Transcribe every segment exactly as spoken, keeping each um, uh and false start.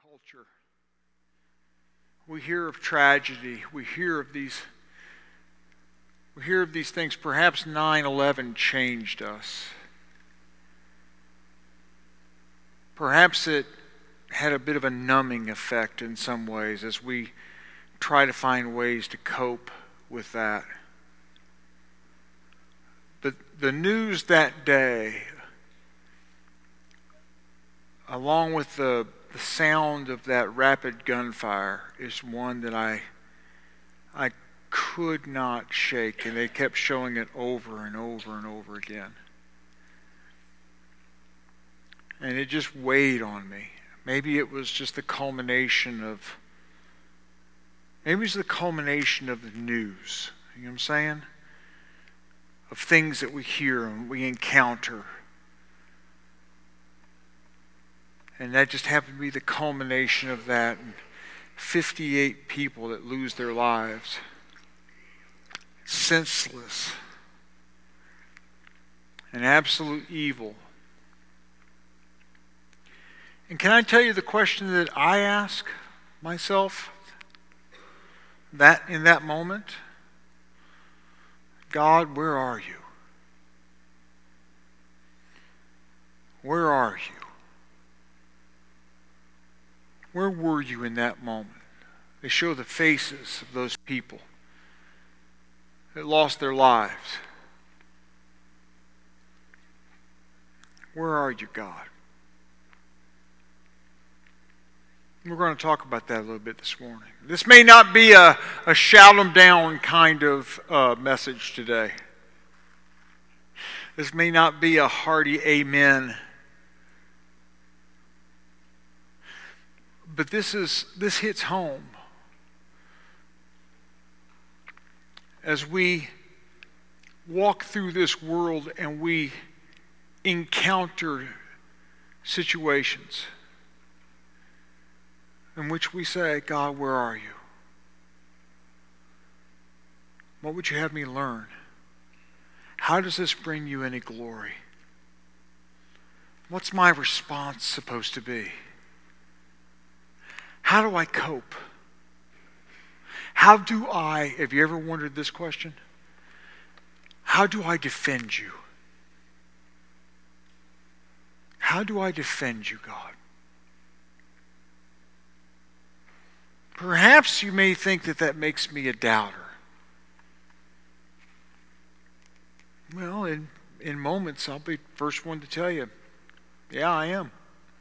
culture. We hear of tragedy. We hear of these we hear of these things. Perhaps nine eleven changed us. Perhaps it had a bit of a numbing effect in some ways as we try to find ways to cope with that. But the news that day, along with the, the sound of that rapid gunfire, is one that I I could not shake, and they kept showing it over and over and over again. And it just weighed on me. Maybe it was just the culmination of, maybe it was the culmination of the news. You know what I'm saying? Of things that we hear and we encounter. And that just happened to be the culmination of that. And fifty-eight people that lose their lives. Senseless. And absolute evil. And can I tell you the question that I ask myself that in that moment? God, where are you? Where are you? Where were you in that moment? They show the faces of those people that lost their lives. Where are you, God? We're going to talk about that a little bit this morning. This may not be a, a shout 'em down kind of uh, message today. This may not be a hearty amen. But this is this hits home. As we walk through this world and we encounter situations in which we say, God, where are you? What would you have me learn? How does this bring you any glory? What's my response supposed to be? How do I cope? How do I, have you ever wondered this question? How do I defend you? How do I defend you, God? Perhaps you may think that that makes me a doubter. Well, in, in moments, I'll be the first one to tell you, yeah, I am.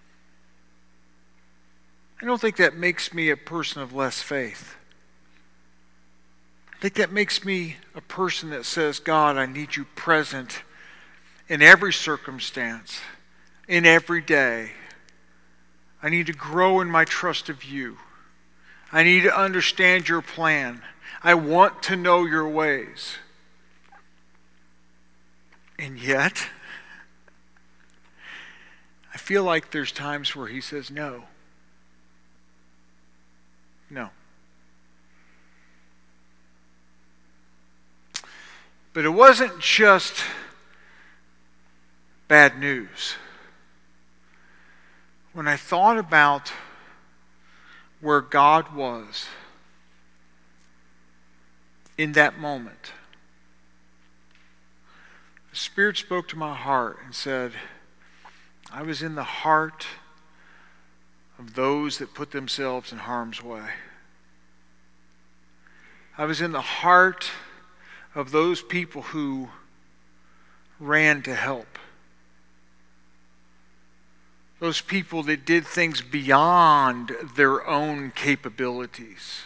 I don't think that makes me a person of less faith. I think that makes me a person that says, God, I need you present in every circumstance, in every day. I need to grow in my trust of you. I need to understand your plan. I want to know your ways. And yet, I feel like there's times where he says, no. No. But it wasn't just bad news. When I thought about where God was in that moment, the Spirit spoke to my heart and said, I was in the heart of those that put themselves in harm's way. I was in the heart of those people who ran to help. Those people that did things beyond their own capabilities.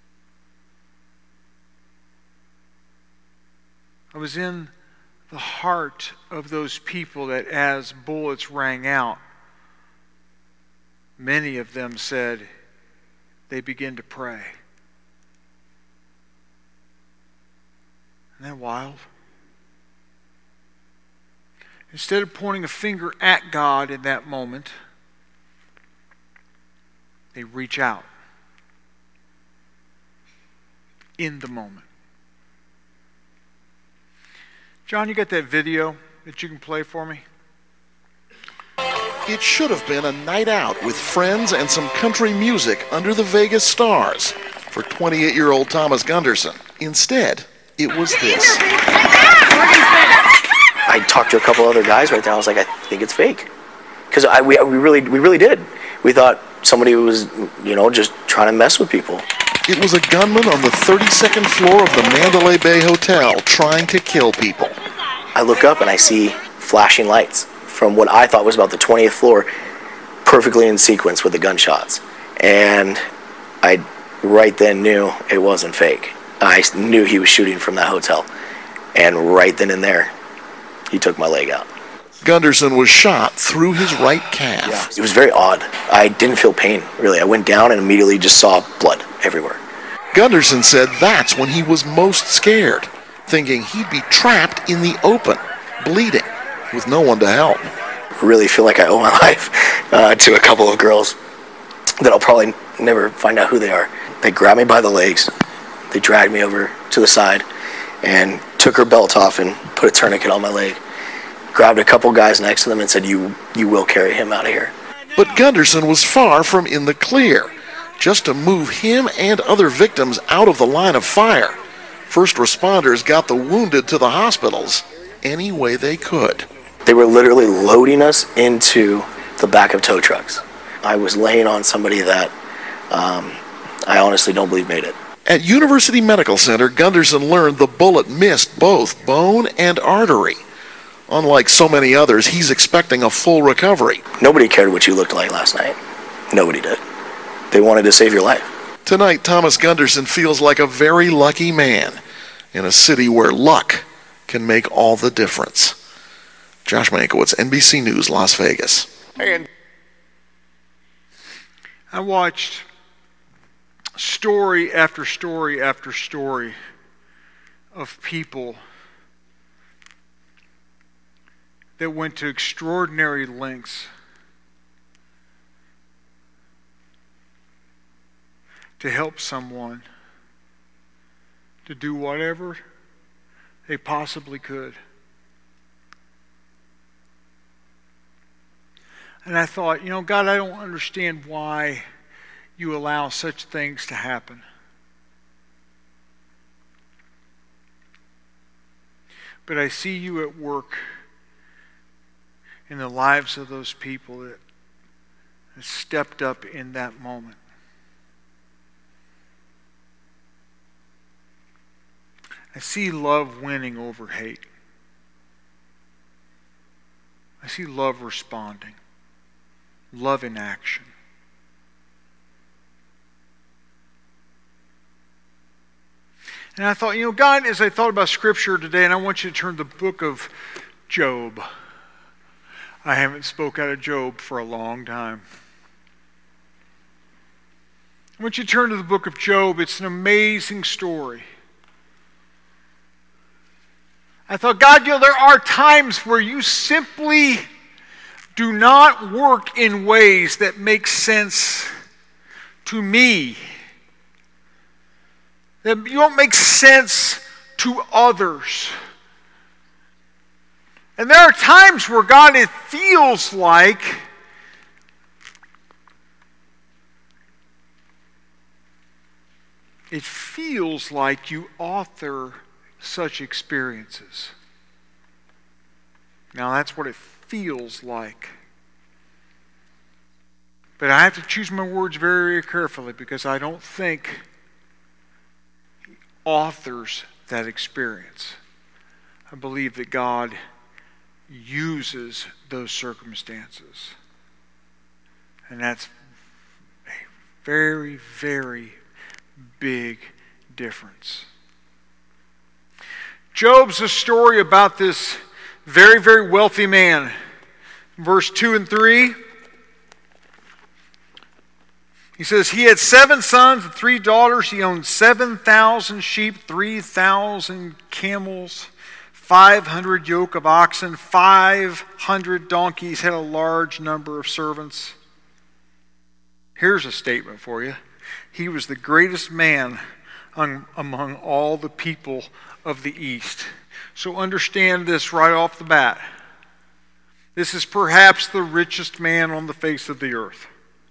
I was in the heart of those people that as bullets rang out, many of them said they began to pray. Isn't that wild? Instead of pointing a finger at God in that moment, they reach out in the moment. John, you got that video that you can play for me? It should have been a night out with friends and some country music under the Vegas stars for twenty-eight-year-old Thomas Gunderson. Instead, it was this. I talked to a couple other guys right there. I was like, I think it's fake. Because I we, we really we really did. We thought somebody was, you know, just trying to mess with people. It was a gunman on the thirty-second floor of the Mandalay Bay Hotel trying to kill people. I look up and I see flashing lights from what I thought was about the twentieth floor, perfectly in sequence with the gunshots. And I right then knew it wasn't fake. I knew he was shooting from that hotel. And right then and there, he took my leg out. Gunderson was shot through his right calf. Yeah. It was very odd. I didn't feel pain, really. I went down and immediately just saw blood everywhere. Gunderson said that's when he was most scared, thinking he'd be trapped in the open, bleeding, with no one to help. I really feel like I owe my life uh, to a couple of girls that I'll probably never find out who they are. They grabbed me by the legs, they dragged me over to the side, and took her belt off and put a tourniquet on my leg. Grabbed a couple guys next to them and said, you you will carry him out of here. But Gunderson was far from in the clear. Just to move him and other victims out of the line of fire, first responders got the wounded to the hospitals any way they could. They were literally loading us into the back of tow trucks. I was laying on somebody that um, I honestly don't believe made it. At University Medical Center, Gunderson learned the bullet missed both bone and artery. Unlike so many others, he's expecting a full recovery. Nobody cared what you looked like last night. Nobody did. They wanted to save your life. Tonight, Thomas Gunderson feels like a very lucky man in a city where luck can make all the difference. Josh Mankiewicz, N B C News, Las Vegas. And I watched story after story after story of people that went to extraordinary lengths to help someone, to do whatever they possibly could. And I thought, you know, God, I don't understand why you allow such things to happen. But I see you at work in the lives of those people that stepped up in that moment. I see love winning over hate. I see love responding. Love in action. And I thought, you know, God, as I thought about Scripture today, and I want you to turn to the book of Job. I haven't spoke out of Job for a long time. I want you to turn to the book of Job. It's an amazing story. I thought, God, you know, there are times where you simply do not work in ways that make sense to me. That you don't make sense to others. And there are times where, God, it feels like it feels like you author such experiences. Now that's what it feels like. But I have to choose my words very, very carefully because I don't think he authors that experience. I believe that God uses those circumstances. And that's a very, very big difference. Job's a story about this very, very wealthy man. Verse two and three. He says, he had seven sons and three daughters. He owned seven thousand sheep, three thousand camels, five hundred yoke of oxen, five hundred donkeys, had a large number of servants. Here's a statement for you. He was the greatest man among all the people of the East. So understand this right off the bat. This is perhaps the richest man on the face of the earth.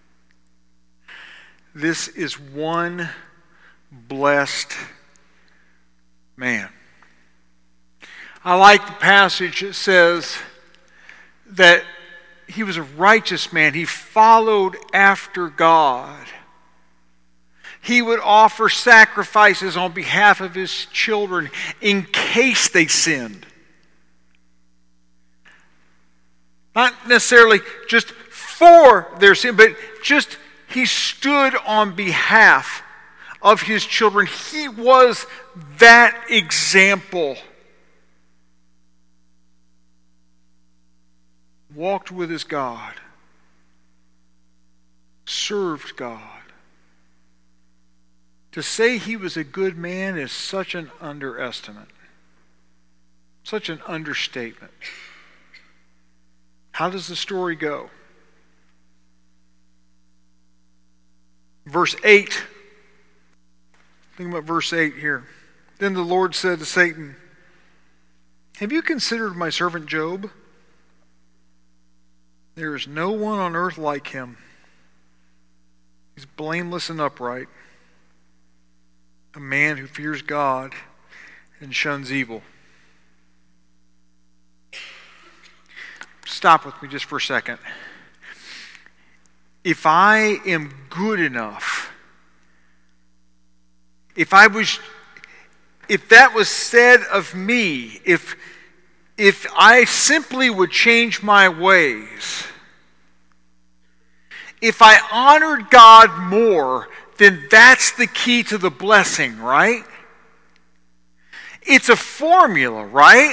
This is one blessed man. I like the passage that says that he was a righteous man. He followed after God. He would offer sacrifices on behalf of his children in case they sinned. Not necessarily just for their sin, but just he stood on behalf of his children. He was that example. Walked with his God. Served God. To say he was a good man is such an underestimate. Such an understatement. How does the story go? Verse eight. Think about verse eight here. Then the Lord said to Satan, "Have you considered my servant Job? There is no one on earth like him. He's blameless and upright, a man who fears God and shuns evil." Stop with me just for a second. If I am good enough, if I was, if that was said of me, if if I simply would change my ways, if I honored God more, then that's the key to the blessing, right? It's a formula, right?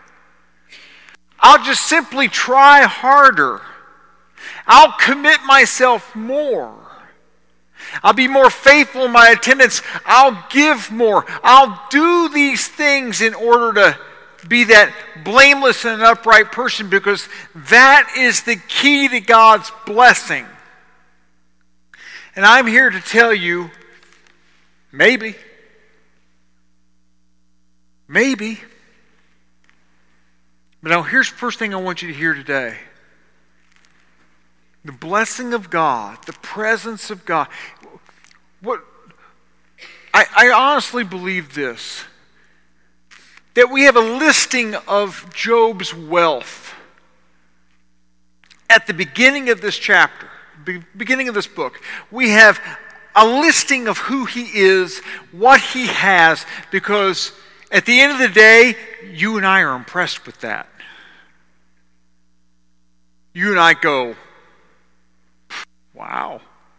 I'll just simply try harder. I'll commit myself more. I'll be more faithful in my attendance. I'll give more. I'll do these things in order to be that blameless and upright person, because that is the key to God's blessing. And I'm here to tell you, maybe, maybe, but now here's the first thing I want you to hear today. The blessing of God, the presence of God. What I, I honestly believe this, that we have a listing of Job's wealth at the beginning of this chapter, beginning of this book. We have a listing of who he is, what he has, because at the end of the day, you and I are impressed with that. You and I go, wow.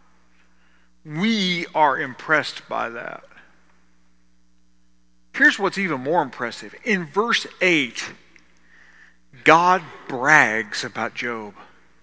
We are impressed by that. Here's what's even more impressive. In verse eight, God brags about Job.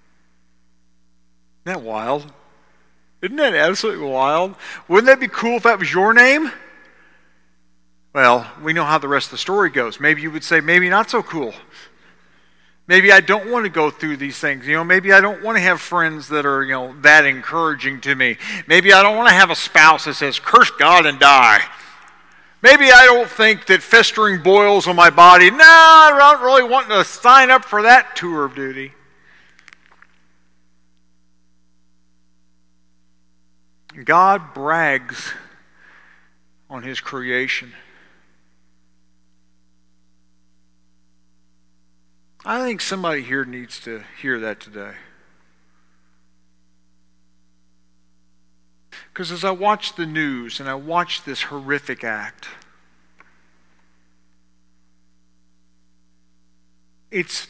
Isn't that wild? Isn't that absolutely wild? Wouldn't that be cool if that was your name? Well, we know how the rest of the story goes. Maybe you would say, maybe not so cool. Maybe I don't want to go through these things. You know, maybe I don't want to have friends that are, you know, that encouraging to me. Maybe I don't want to have a spouse that says, curse God and die. Maybe I don't think that festering boils on my body. No, I don't really want to sign up for that tour of duty. God brags on his creation. I think somebody here needs to hear that today. Because as I watch the news and I watch this horrific act, it's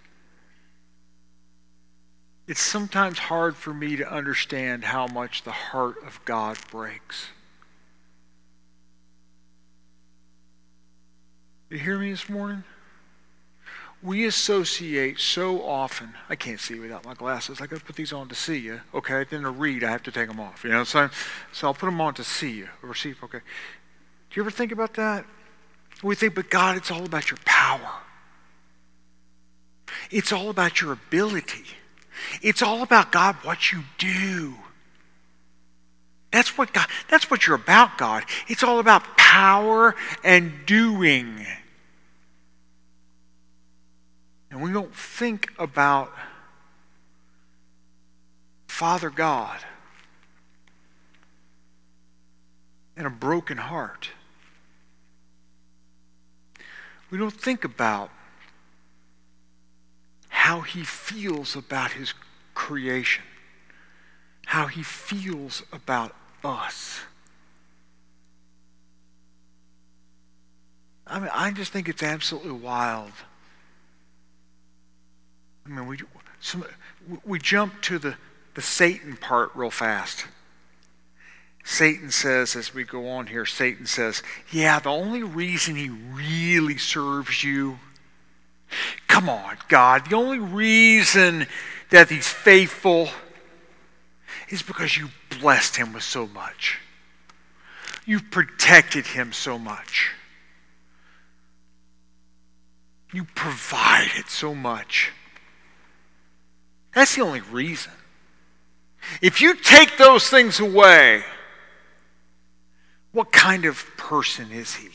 it's sometimes hard for me to understand how much the heart of God breaks. You hear me this morning? We associate so often, I can't see without my glasses, I got to put these on to see you. Okay, then to read, I have to take them off. You know what I'm saying? So I'll put them on to see you, or see, okay. Do you ever think about that? We think, but God, it's all about your power. It's all about your ability. It's all about, God, what you do. That's what God, that's what you're about, God. It's all about power and doing. and we don't think about Father God and a broken heart, we don't think about how he feels about his creation, how he feels about us. I mean, I just think it's absolutely wild. I mean, we some, we jump to the, the Satan part real fast. Satan says, as we go on here, Satan says, yeah, the only reason he really serves you, come on, God, the only reason that he's faithful is because you blessed him with so much. You've protected him so much. You provided so much. That's the only reason. If you take those things away, what kind of person is he?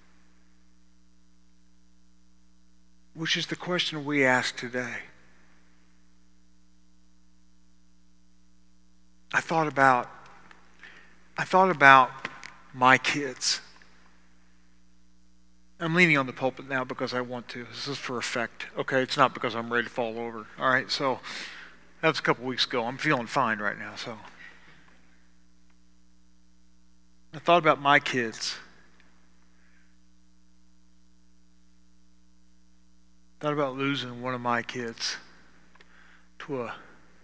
Which is the question we ask today. I thought about I thought about my kids. I'm leaning on the pulpit now because I want to. This is for effect. Okay, it's not because I'm ready to fall over. All right, so that was a couple weeks ago. I'm feeling fine right now, so. I thought about my kids. Thought about losing one of my kids to a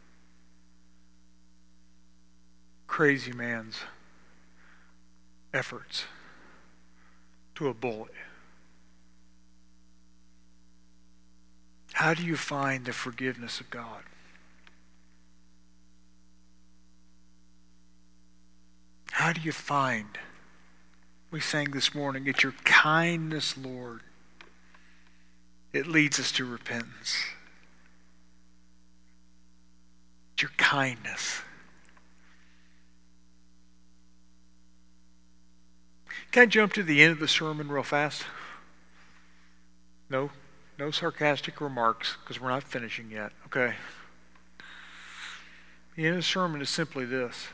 crazy man's efforts, to a bully. How do you find the forgiveness of God? How do you find? We sang this morning, it's your kindness, Lord. It leads us to repentance. It's your kindness. Can I jump to the end of the sermon real fast? No? No sarcastic remarks, because we're not finishing yet, okay? The end of the sermon is simply this.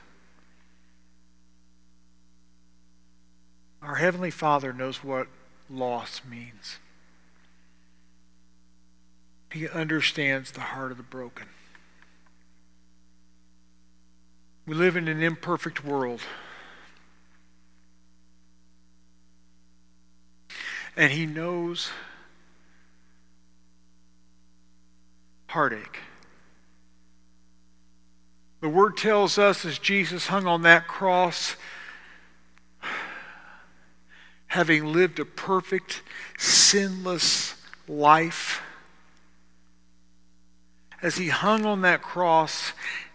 Our Heavenly Father knows what loss means. He understands the heart of the broken. We live in an imperfect world. And He knows heartache. The Word tells us as Jesus hung on that cross, having lived a perfect, sinless life, as He hung on that cross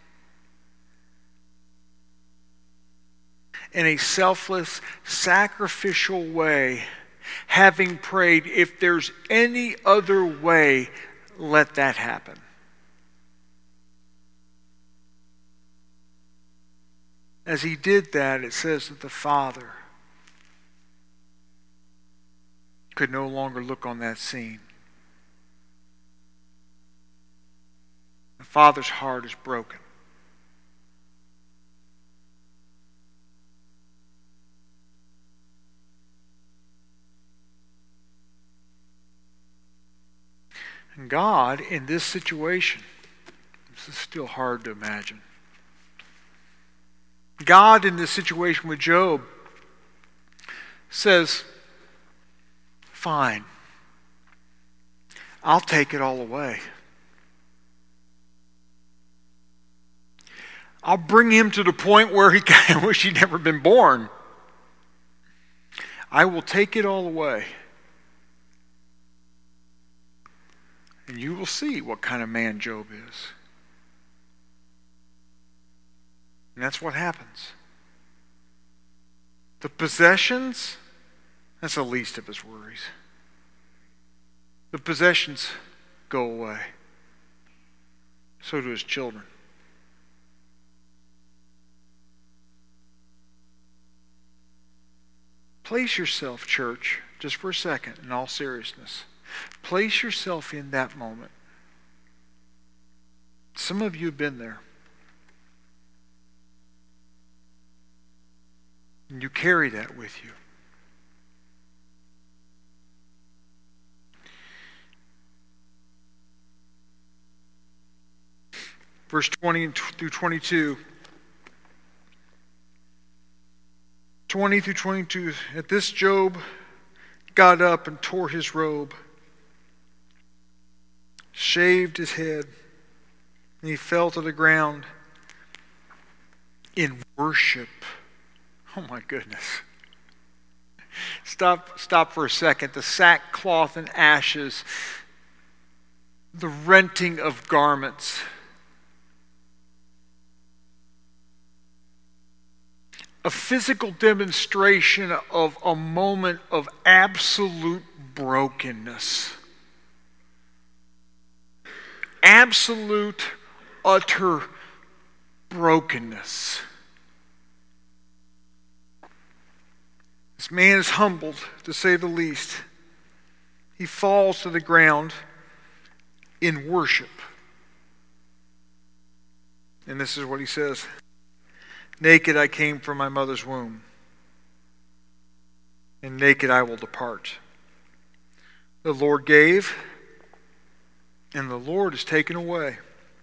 in a selfless, sacrificial way, having prayed, if there's any other way, let that happen. As He did that, it says that the Father could no longer look on that scene. The Father's heart is broken. And God, in this situation, this is still hard to imagine. God, in this situation with Job, says, fine, I'll take it all away. I'll bring him to the point where he kind of wish he'd never been born. I will take it all away. And you will see what kind of man Job is. And that's what happens. The possessions, that's the least of his worries. The possessions go away. So do his children. Place yourself, church, just for a second, in all seriousness. Place yourself in that moment. Some of you have been there. And you carry that with you. Verse twenty through twenty-two. twenty through twenty-two. At this, Job got up and tore his robe, shaved his head, and he fell to the ground in worship. Oh my goodness. Stop, stop for a second. The sackcloth and ashes, the renting of garments, a physical demonstration of a moment of absolute brokenness. Absolute, utter brokenness. This man is humbled, to say the least. He falls to the ground in worship. And this is what he says. Naked I came from my mother's womb, and naked I will depart. The Lord gave, and the Lord has taken away.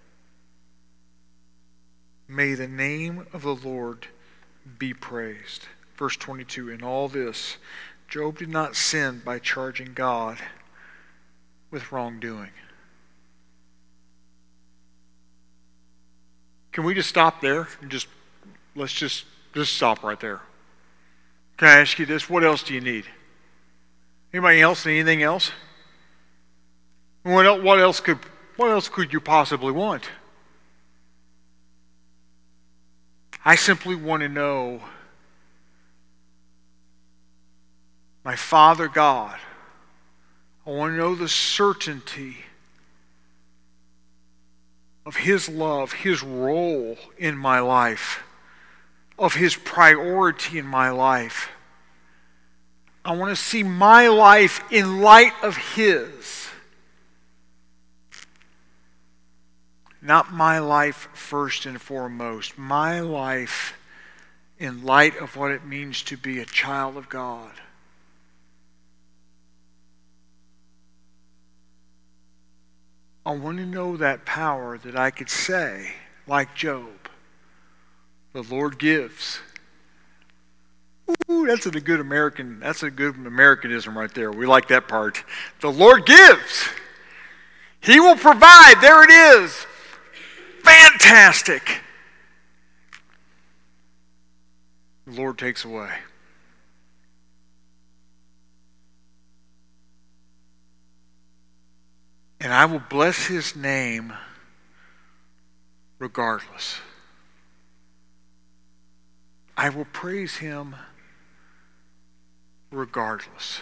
May the name of the Lord be praised. Verse twenty-two, in all this, Job did not sin by charging God with wrongdoing. Can we just stop there and just Let's just, just stop right there. Can I ask you this? What else do you need? Anybody else need anything else? What else, what else could what else could you possibly want? I simply want to know my Father God. I want to know the certainty of His love, His role in my life, of His priority in my life. I want to see my life in light of His. Not my life first and foremost. My life in light of what it means to be a child of God. I want to know that power that I could say, like Job, the Lord gives. Ooh, that's a good American, that's a good Americanism right there. We like that part. The Lord gives. He will provide. There it is. Fantastic. The Lord takes away. And I will bless His name regardless. I will praise Him regardless.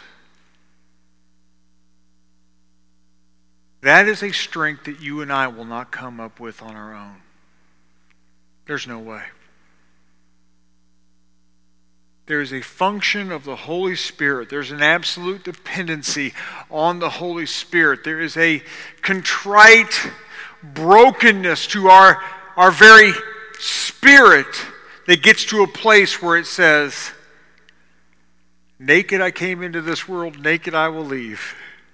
That is a strength that you and I will not come up with on our own. There's no way. There is a function of the Holy Spirit. There's an absolute dependency on the Holy Spirit. There is a contrite brokenness to our, our very spirit that gets to a place where it says, naked I came into this world, naked I will leave.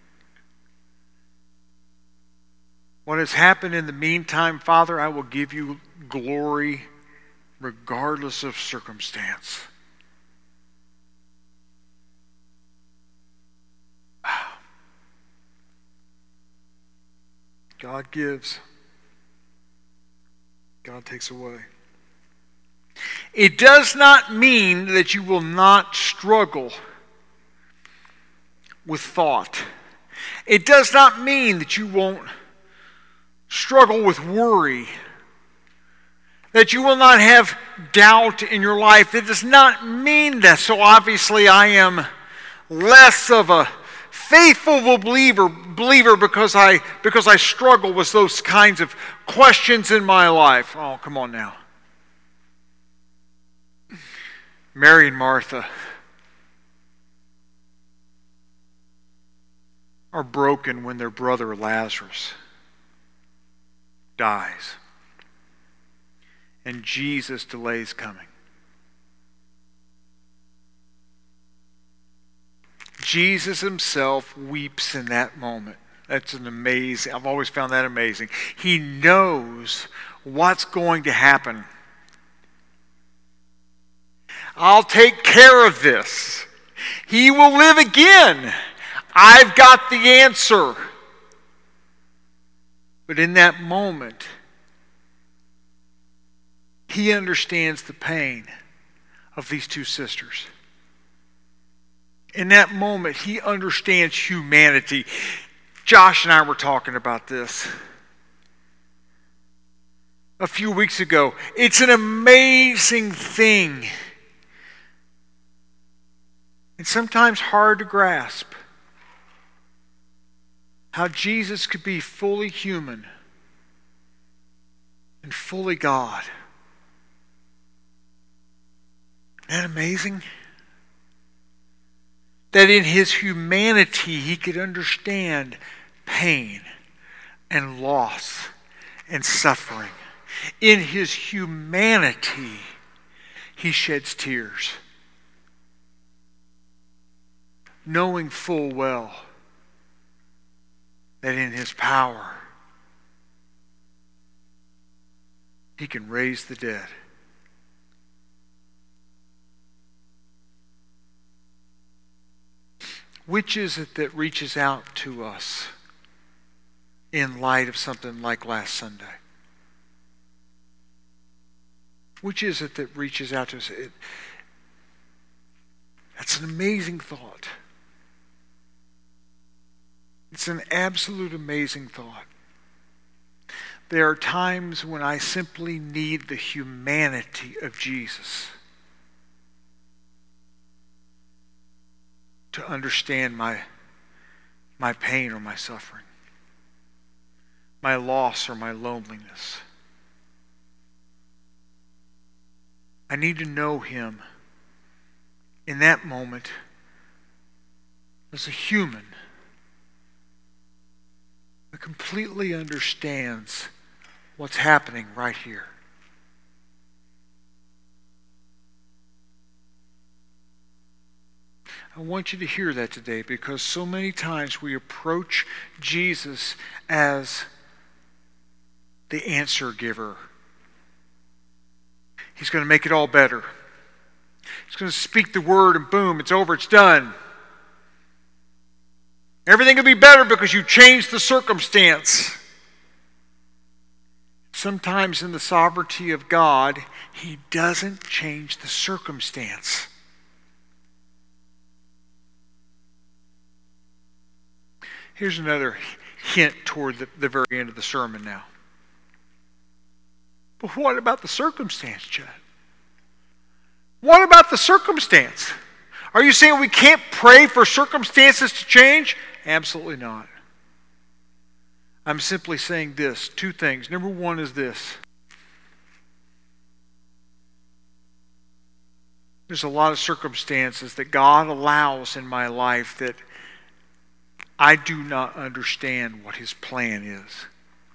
What has happened in the meantime, Father, I will give you glory regardless of circumstance. Wow. God gives. God takes away. It does not mean that you will not struggle with thought. It does not mean that you won't struggle with worry, that you will not have doubt in your life. It does not mean that. So obviously I am less of a faithful believer, believer because I because I struggle with those kinds of questions in my life. Oh, come on now. Mary and Martha are broken when their brother Lazarus dies. And Jesus delays coming. Jesus himself weeps in that moment. That's an amazing, I've always found that amazing. He knows what's going to happen. I'll take care of this. He will live again. I've got the answer. But in that moment, he understands the pain of these two sisters. In that moment, he understands humanity. Josh and I were talking about this a few weeks ago. It's an amazing thing. And sometimes hard to grasp how Jesus could be fully human and fully God. Isn't that amazing? That in his humanity he could understand pain and loss and suffering. In his humanity he sheds tears, knowing full well that in his power he can raise the dead. Which is it that reaches out to us in light of something like last Sunday? Which is it that reaches out to us? It, that's an amazing thought. It's an absolute amazing thought. There are times when I simply need the humanity of Jesus to understand my, my pain or my suffering, my loss or my loneliness. I need to know him in that moment as a human that completely understands what's happening right here. I want you to hear that today, because so many times we approach Jesus as the answer giver. He's going to make it all better. He's going to speak the word and boom, it's over, it's done. Everything will be better because you changed the circumstance. Sometimes in the sovereignty of God, he doesn't change the circumstance. Here's another hint toward the, the very end of the sermon now. But what about the circumstance, Chad? What about the circumstance? Are you saying we can't pray for circumstances to change? Absolutely not. I'm simply saying this, two things. Number one is this. There's a lot of circumstances that God allows in my life that I do not understand what his plan is.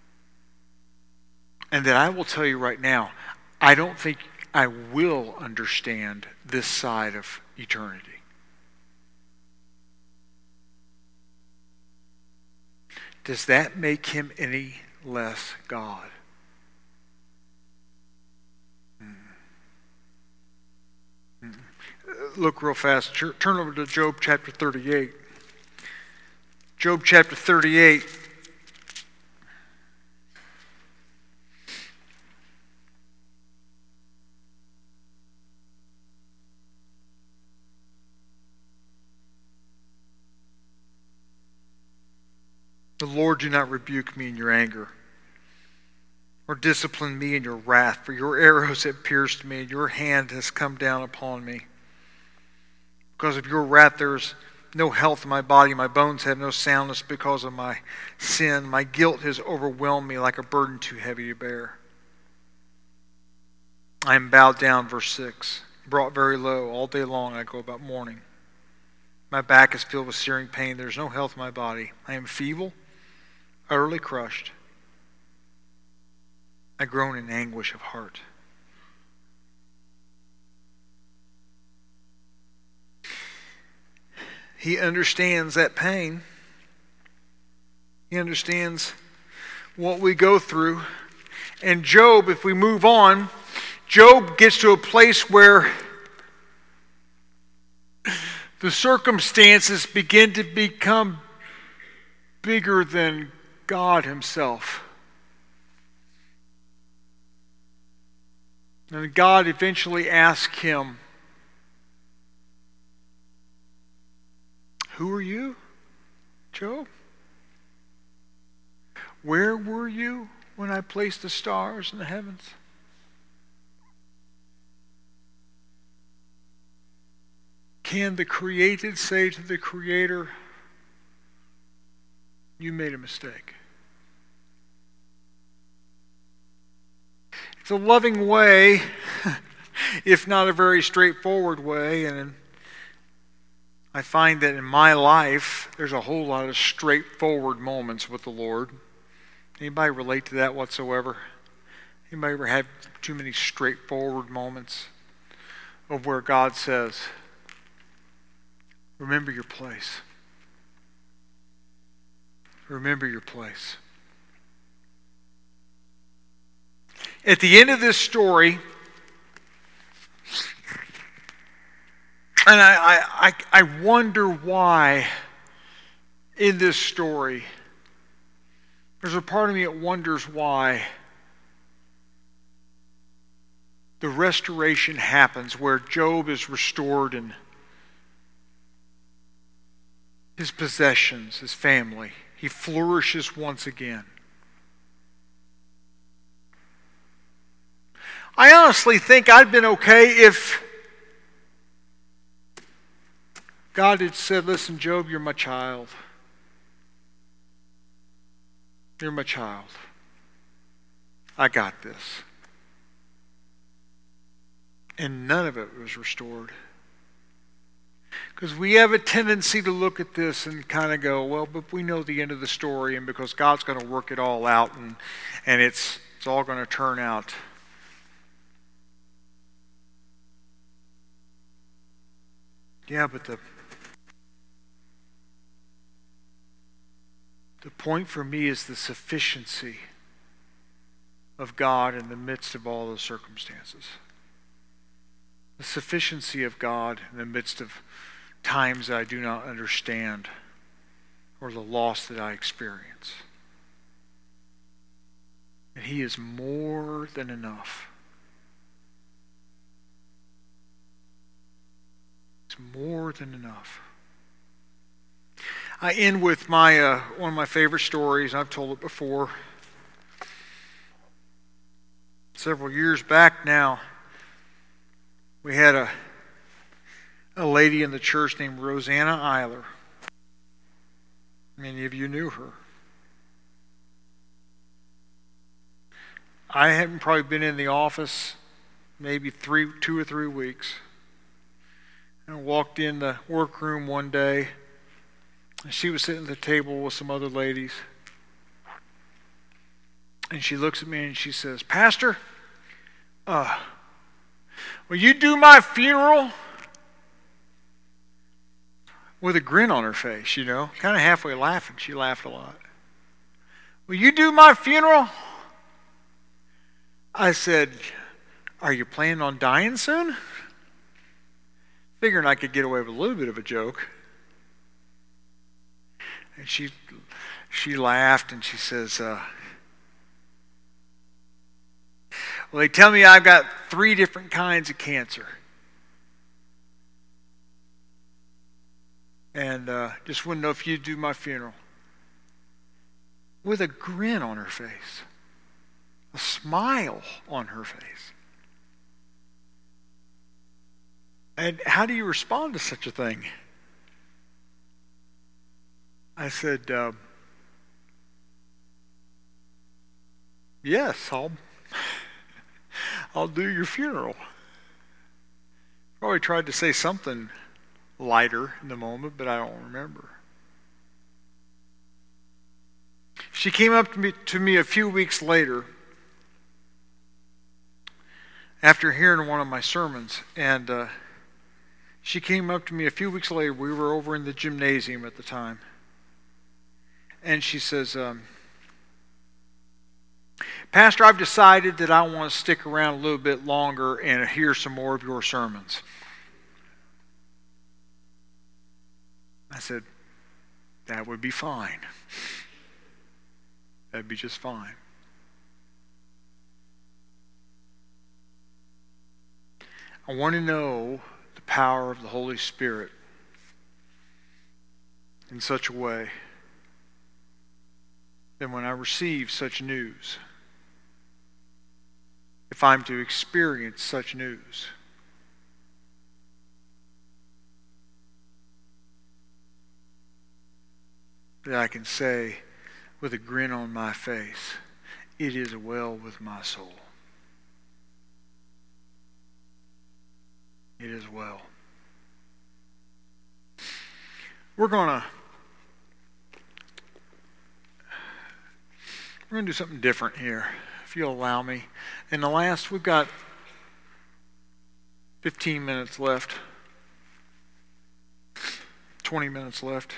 And that I will tell you right now, I don't think I will understand this side of eternity. Does that make him any less God? Mm-mm. Look real fast. Turn over to Job chapter thirty-eight. Job chapter thirty-eight. The Lord, do not rebuke me in your anger, or discipline me in your wrath, for your arrows have pierced me, and your hand has come down upon me. Because of your wrath there is no health in my body, my bones have no soundness because of my sin. My guilt has overwhelmed me like a burden too heavy to bear. I am bowed down, verse six, brought very low. All day long I go about mourning. My back is filled with searing pain. There is no health in my body. I am feeble, utterly crushed. I groan in anguish of heart. He understands that pain. He understands what we go through. And Job, if we move on, Job gets to a place where the circumstances begin to become bigger than God himself. And God eventually asks him, "Who are you, Job? Where were you when I placed the stars in the heavens?" Can the created say to the Creator, "You made a mistake"? It's a loving way, if not a very straightforward way, and I find that in my life, there's a whole lot of straightforward moments with the Lord. Anybody relate to that whatsoever? Anybody ever have too many straightforward moments of where God says, "Remember your place. Remember your place." At the end of this story, and I, I, I wonder why in this story, there's a part of me that wonders why the restoration happens, where Job is restored and his possessions, his family, he flourishes once again. I honestly think I'd been okay if God had said, "Listen, Job, you're my child. You're my child. I got this." And none of it was restored. Because we have a tendency to look at this and kind of go, well, but we know the end of the story, and because God's going to work it all out, and, and it's, it's all going to turn out. Yeah, but the the point for me is the sufficiency of God in the midst of all those circumstances. The sufficiency of God in the midst of times that I do not understand or the loss that I experience. And He is more than enough. It's more than enough. I end with my uh, one of my favorite stories. I've told it before. Several years back now, we had a a lady in the church named Rosanna Eiler. Many of you knew her. I hadn't probably been in the office maybe three, two or three weeks. And I walked in the workroom one day, and she was sitting at the table with some other ladies. And she looks at me and she says, "Pastor, uh, will you do my funeral?" With a grin on her face, you know, kind of halfway laughing. She laughed a lot. "Will you do my funeral?" I said, "Are you planning on dying soon?" Figuring I could get away with a little bit of a joke. And she she laughed and she says, uh, "Well, they tell me I've got three different kinds of cancer. And uh, just want to know if you'd do my funeral." With a grin on her face. A smile on her face. And how do you respond to such a thing? I said, uh, "Yes, I'll, I'll do your funeral." Probably tried to say something lighter in the moment, but I don't remember. She came up to me, to me a few weeks later after hearing one of my sermons, and uh, she came up to me a few weeks later. We were over in the gymnasium at the time, and she says, um, Pastor, I've decided that I want to stick around a little bit longer and hear some more of your sermons. I said, that would be fine. That'd be just fine. I want to know the power of the Holy Spirit in such a way that when I receive such news, if I'm to experience such news, that I can say with a grin on my face, it is well with my soul. It is well. We're gonna we're gonna do something different here, if you'll allow me. In the last, we've got fifteen minutes left, twenty minutes left.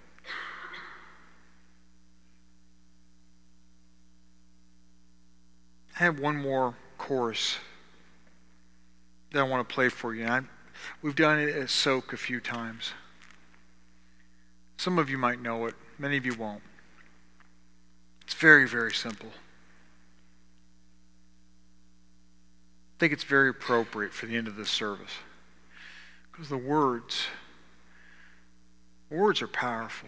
I have one more chorus that I want to play for you. I, we've done it at Soak a few times. Some of you might know it. Many of you won't. It's very, very simple. I think it's very appropriate for the end of this service. Because the words, words are powerful.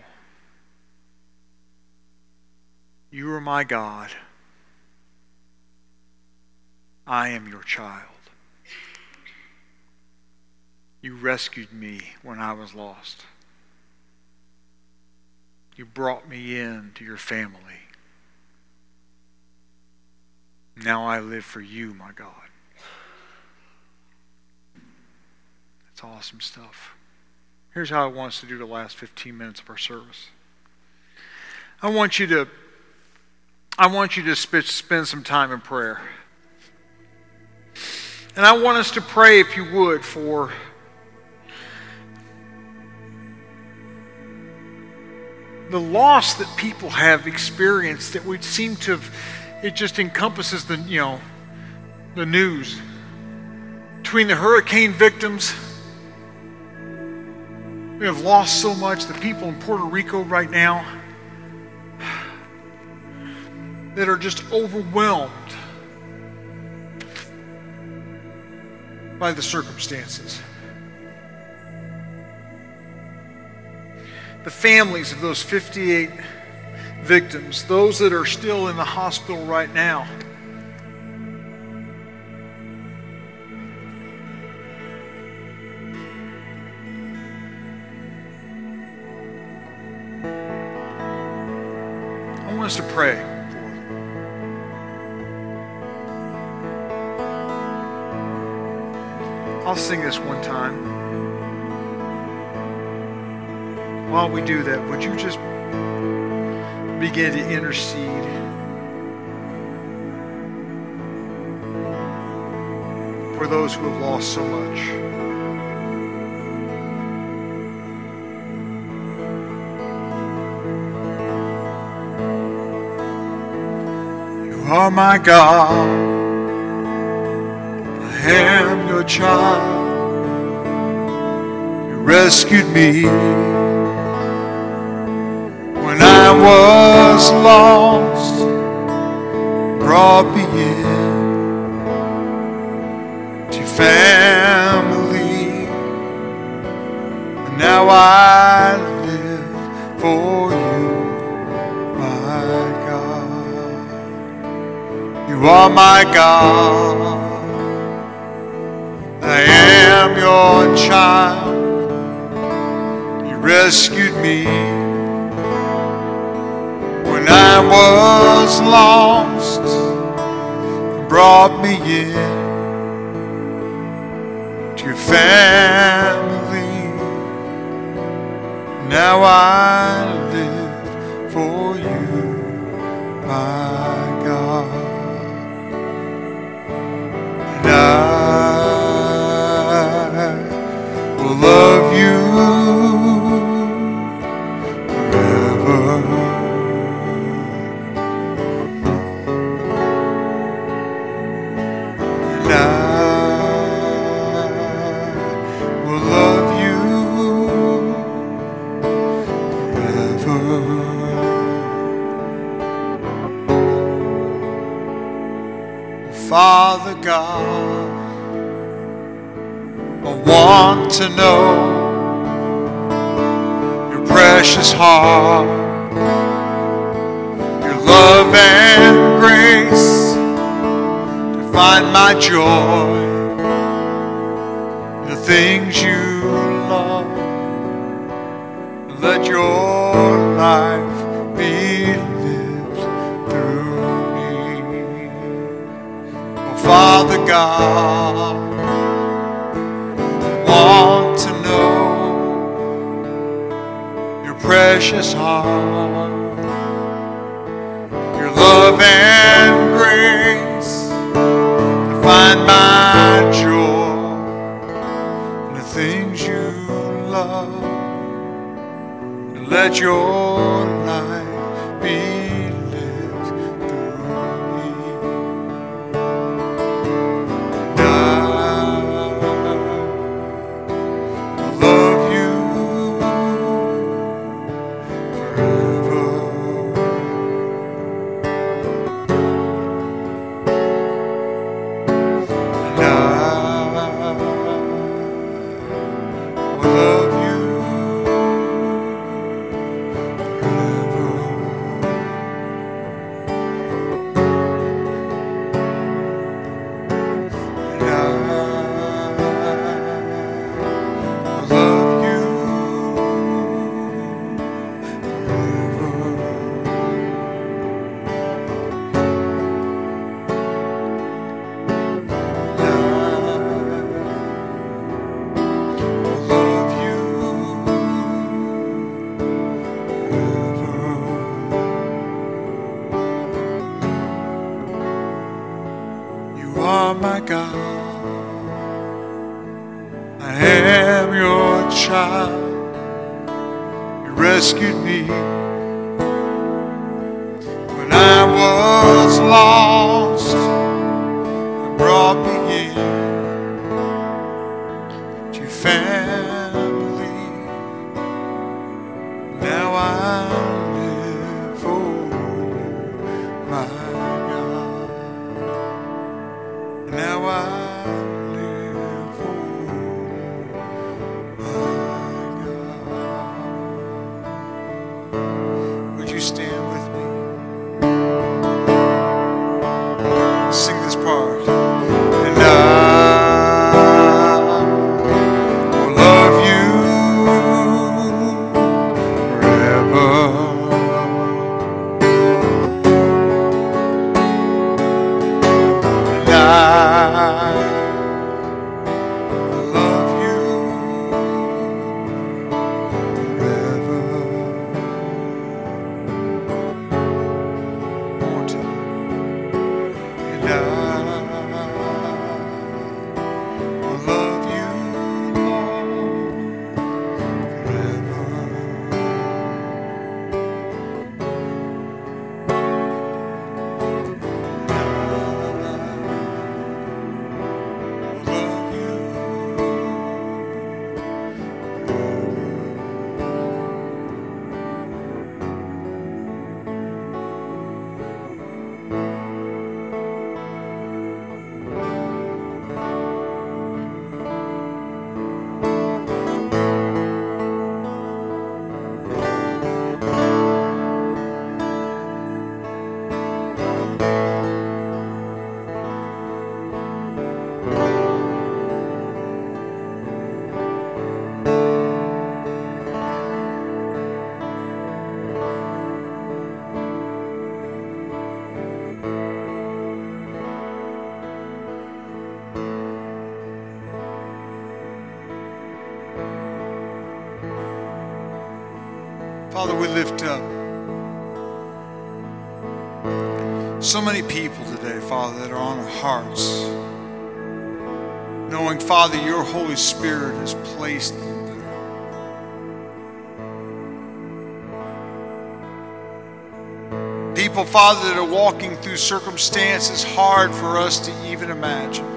You are my God. I am your child. You rescued me when I was lost. You brought me into your family. Now I live for you, my God. That's awesome stuff. Here's how I want us to do the last fifteen minutes of our service. I want you to, I want you to sp- spend some time in prayer. And I want us to pray, if you would, for the loss that people have experienced that would seem to have, it just encompasses the, you know, the news. Between the hurricane victims, we have lost so much. The people in Puerto Rico right now that are just overwhelmed by the circumstances. The families of those fifty-eight victims, those that are still in the hospital right now. I want us to pray. I'll sing this one time. While we do that, would you just begin to intercede for those who have lost so much? You are my God. I am your child. You rescued me when I was lost, brought me in to family, and now I live for you, my God. You are my God. I am your child. You rescued me when I was lost, you brought me in to your family, Now I live for you, my God. And I will love you forever. And I will love you forever. Father God, I want to know your precious heart, your love and grace, to find my joy in the things you love. Let your life be lived through me. Oh, Father God, I want to know your precious heart, your love and grace, to find my joy in the things you love. Let your life be lived through me. And I will love you forever. And I will love you. My God, I am your child. You rescued me when I was lost and brought me in to your family. Now I live for you, my Now I live for you, my God. Would you stand with me? Sing this part. And I will love you Father, we lift up so many people today, Father, that are on our hearts. Knowing, Father, your Holy Spirit has placed them there. People, Father, that are walking through circumstances hard for us to even imagine.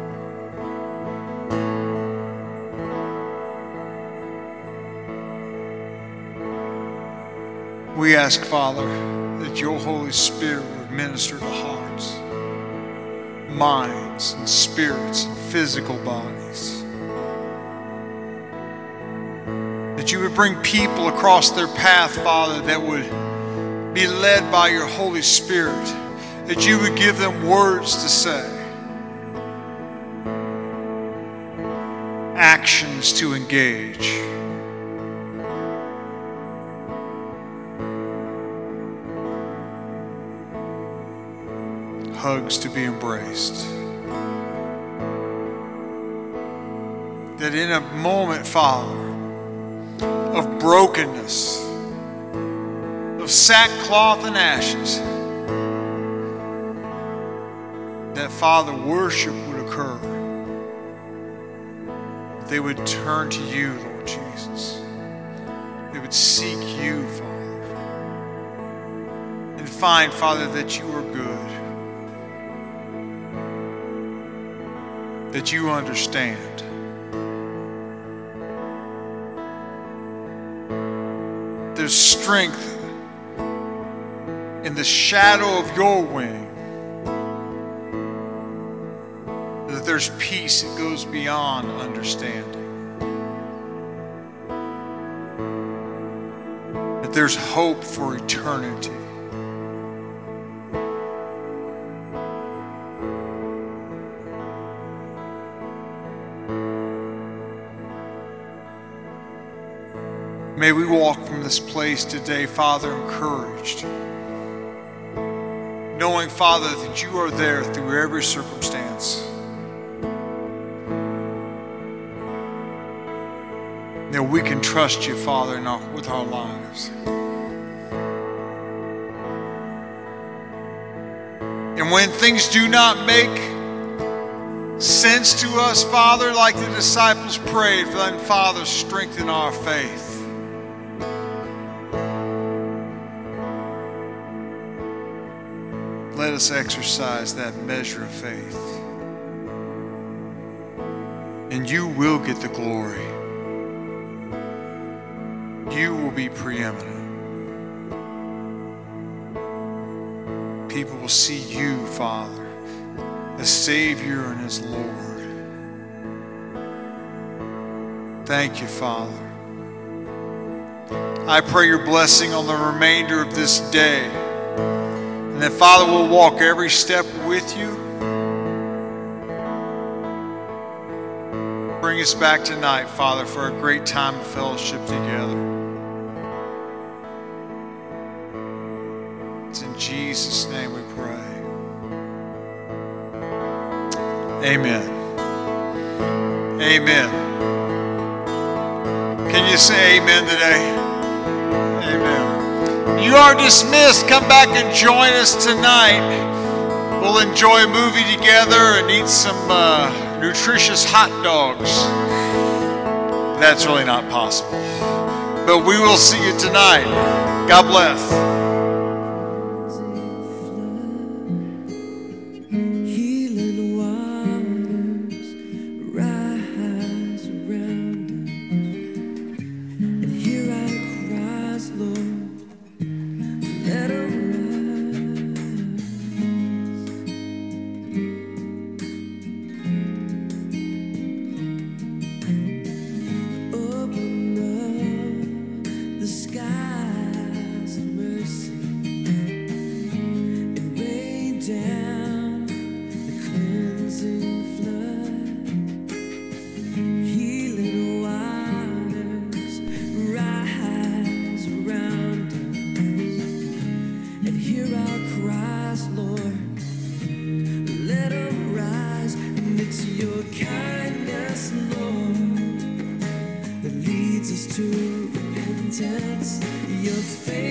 We ask, Father, that your Holy Spirit would minister to hearts, minds, and spirits, and physical bodies. That you would bring people across their path, Father, that would be led by your Holy Spirit. That you would give them words to say, actions to engage. Hugs to be embraced. That in a moment, Father, of brokenness, of sackcloth and ashes, that, Father, worship would occur. They would turn to you, Lord Jesus. They would seek you, Father, and find, Father, that you are good. That you understand. There's strength in the shadow of your wing. That there's peace that goes beyond understanding. That there's hope for eternity. May we walk from this place today, Father, encouraged. Knowing, Father, that you are there through every circumstance. That we can trust you, Father, in our, with our lives. And when things do not make sense to us, Father, like the disciples prayed, then, Father, strengthen our faith. Let us exercise that measure of faith. And you will get the glory. You will be preeminent. People will see you, Father, as Savior and as Lord. Thank you, Father. I pray your blessing on the remainder of this day. And that, Father, we'll walk every step with you. Bring us back tonight, Father, for a great time of fellowship together. It's in Jesus' name we pray. Amen. Amen. Can you say amen today? Amen. You are dismissed. Come back and join us tonight. We'll enjoy a movie together and eat some uh, nutritious hot dogs. That's really not possible. But we will see you tonight. God bless. Skies of mercy. distance, your face.